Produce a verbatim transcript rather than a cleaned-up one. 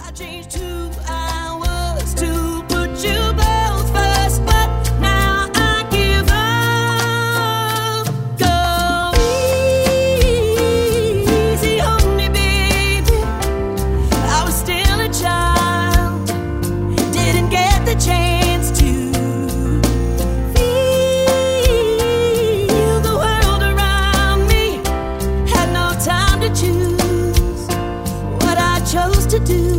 changed who I was to put you both first, but now I give up. Go easy on me, baby. I was still a child, didn't get the chance to feel the world around me. Had no time to choose what I chose to do.